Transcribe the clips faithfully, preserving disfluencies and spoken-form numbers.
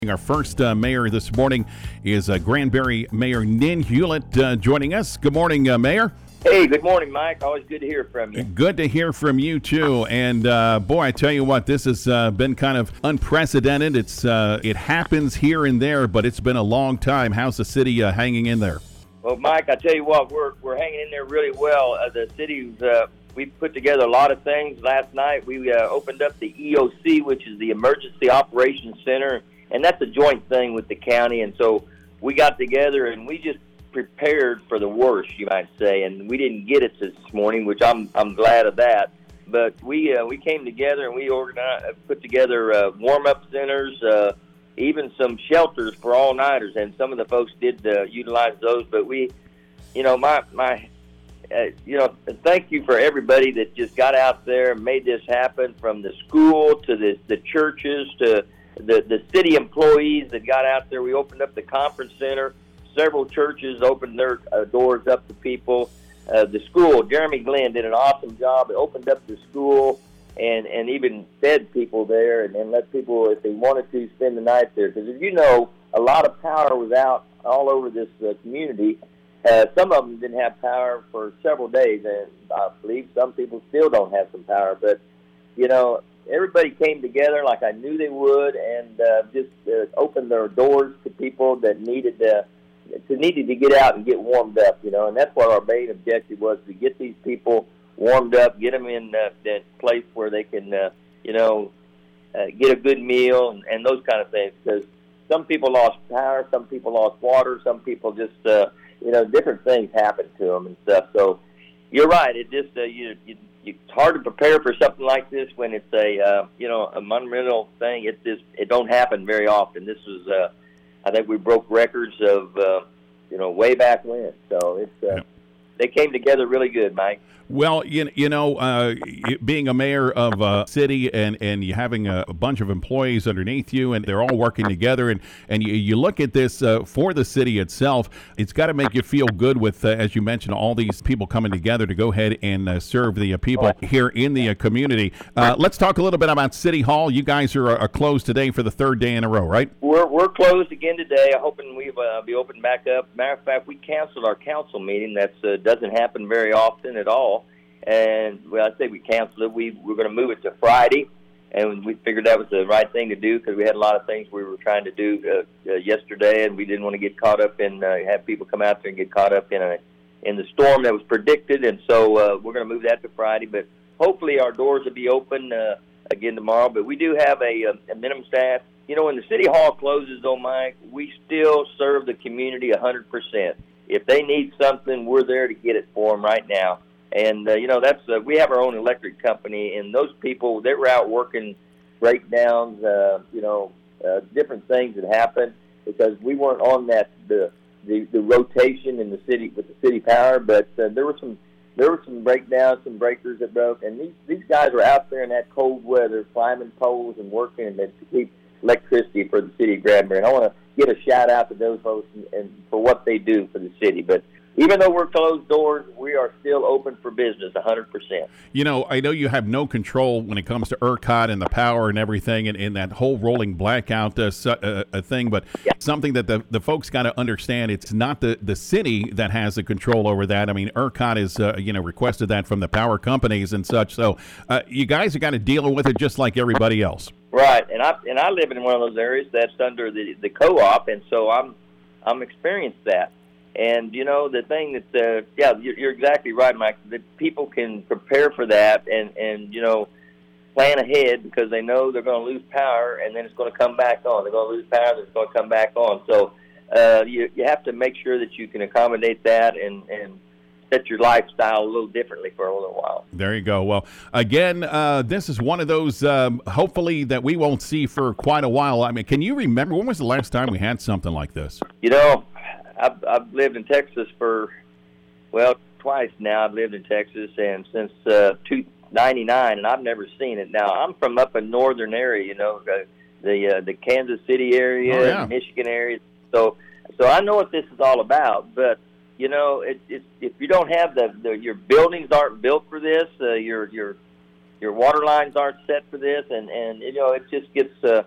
Our first uh, mayor this morning is uh, Granbury Mayor Nin Hewlett uh, joining us. Good morning, uh, Mayor. Hey, good morning, Mike. Always good to hear from you. Good to hear from you, too. And, uh, boy, I tell you what, this has uh, been kind of unprecedented. It's uh, It happens here and there, but it's been a long time. How's the city uh, hanging in there? Well, Mike, I tell you what, we're we're hanging in there really well. Uh, the city's, uh, we put together a lot of things. Last night we uh, opened up the E O C, which is the Emergency Operations Center, and that's a joint thing with the county. And so we got together and we just prepared for the worst, you might say, and we didn't get it this morning, which I'm I'm glad of that. But we uh, we came together and we organized, put together uh, warm-up centers, uh, even some shelters for all-nighters, and some of the folks did uh, utilize those. But we, you know, my my, uh, you know, thank you for everybody that just got out there and made this happen, from the school to the the churches to the the city employees that got out there. We opened up the conference center. Several churches opened their uh, doors up to people. Uh, the school, Jeremy Glenn did an awesome job. It opened up the school and, and even fed people there, and, and let people, if they wanted to, spend the night there. Because, as you know, a lot of power was out all over this uh, community. Uh, some of them didn't have power for several days, and I believe some people still don't have some power. But, you know, everybody came together like I knew they would, and uh, just uh, opened their doors to people that needed to, to needed to get out and get warmed up, you know. And that's what our main objective was, to get these people warmed up, get them in uh, that place where they can, uh, you know, uh, get a good meal and, and those kind of things. Because some people lost power, some people lost water, some people just, uh, you know, different things happened to them and stuff. So you're right. It just uh, you, you it's hard to prepare for something like this when it's a uh, you know, a monumental thing. It just it don't happen very often. This was uh, I think we broke records of uh, you know, way back when. So it's uh, yep. They came together really good, Mike. Well, you, you know, uh, being a mayor of a city and, and you having a, a bunch of employees underneath you, and they're all working together, and, and you, you look at this uh, for the city itself, it's got to make you feel good with, uh, as you mentioned, all these people coming together to go ahead and uh, serve the uh, people here in the uh, community. Uh, let's talk a little bit about City Hall. You guys are, are closed today for the third day in a row, right? We're we're closed again today. I'm hoping we'll uh, be open back up. Matter of fact, we canceled our council meeting. That uh, doesn't happen very often at all. And, well, I say we canceled it. We were going to move it to Friday, and we figured that was the right thing to do because we had a lot of things we were trying to do uh, uh, yesterday, and we didn't want to get caught up in uh, have people come out there and get caught up in a in the storm that was predicted. And so uh, we're going to move that to Friday. But hopefully our doors will be open uh, again tomorrow. But we do have a, a minimum staff. You know, when the City Hall closes, though, Mike, we still serve the community one hundred percent. If they need something, we're there to get it for them right now. And, uh, you know, that's uh, we have our own electric company, and those people, they were out working breakdowns, uh, you know, uh, different things that happened because we weren't on that the, the the rotation in the city with the city power. But uh, there were some there were some breakdowns, some breakers that broke, and these these guys were out there in that cold weather climbing poles and working and to keep electricity for the city of Granbury. And I want to give a shout out to those folks and, and for what they do for the city. But even though we're closed doors, we are still open for business one hundred percent. You know, I know you have no control when it comes to ERCOT and the power and everything and, and that whole rolling blackout uh, uh, uh, thing, but yeah. something that the, the folks got to understand, it's not the, the city that has the control over that. I mean, ERCOT has, uh, you know, requested that from the power companies and such, so uh, you guys have got to deal with it just like everybody else. Right, and I and I live in one of those areas that's under the, the co-op, and so I'm I'm experienced that. And, you know, the thing that, uh, yeah, you're, you're exactly right, Mike, that people can prepare for that and, and, you know, plan ahead because they know they're going to lose power and then it's going to come back on. They're going to lose power, then it's going to come back on. So uh, you, you have to make sure that you can accommodate that and, and set your lifestyle a little differently for a little while. There you go. Well, again, uh, this is one of those, um, hopefully, that we won't see for quite a while. I mean, can you remember, when was the last time we had something like this? You know, I've, I've lived in Texas for, well, twice now. I've lived in Texas, and since uh, ninety-nine, and I've never seen it. Now, I'm from up a northern area, you know, the the, uh, the Kansas City area, oh, yeah. and Michigan area. So, so I know what this is all about. But you know, it, it's if you don't have the, the your buildings aren't built for this, uh, your your your water lines aren't set for this, and and you know, it just gets. Uh,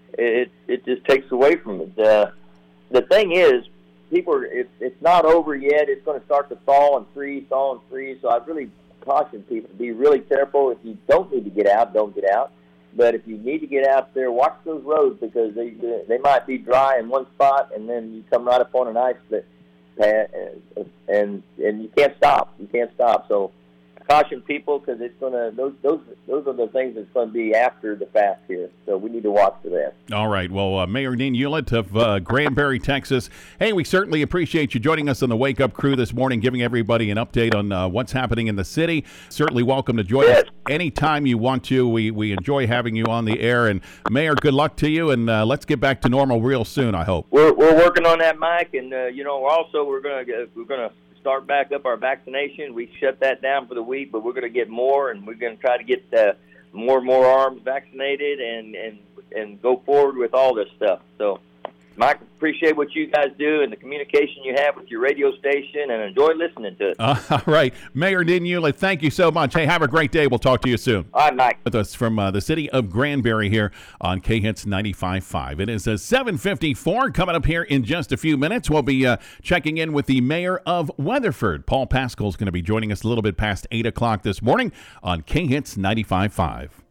it it just takes away from it. Uh, the thing is, people are, it, it's not over yet. It's going to start to thaw and freeze, thaw and freeze. So I really caution people to be really careful. If you don't need to get out, don't get out. But if you need to get out there, watch those roads, because they they might be dry in one spot, and then you come right up on an ice that, and and you can't stop. You can't stop. So caution people, because it's gonna those those those are the things that's going to be after the fast here. So we need to watch for that. All right. Well, uh, Mayor Dean Ulett of uh, Granbury, Texas. Hey, we certainly appreciate you joining us on the Wake Up Crew this morning, giving everybody an update on uh, what's happening in the city. Certainly welcome to join yes. us anytime you want to. We we enjoy having you on the air. And Mayor, good luck to you, and uh, let's get back to normal real soon, I hope. We're we're working on that, Mike, and uh, you know, also we're gonna we're gonna. start back up our vaccination. We shut that down for the week, but we're going to get more, and we're going to try to get uh, more and more arms vaccinated and, and and go forward with all this stuff. So, Mike, appreciate what you guys do and the communication you have with your radio station, and enjoy listening to it. Uh, all right. Mayor Dean Ulett, thank you so much. Hey, have a great day. We'll talk to you soon. All right, Mike. With us from uh, the city of Granbury here on K-Hits ninety-five point five. It is a seven fifty-four. Coming up here in just a few minutes, we'll be uh, checking in with the mayor of Weatherford. Paul Pascal is going to be joining us a little bit past eight o'clock this morning on K-Hits ninety-five point five.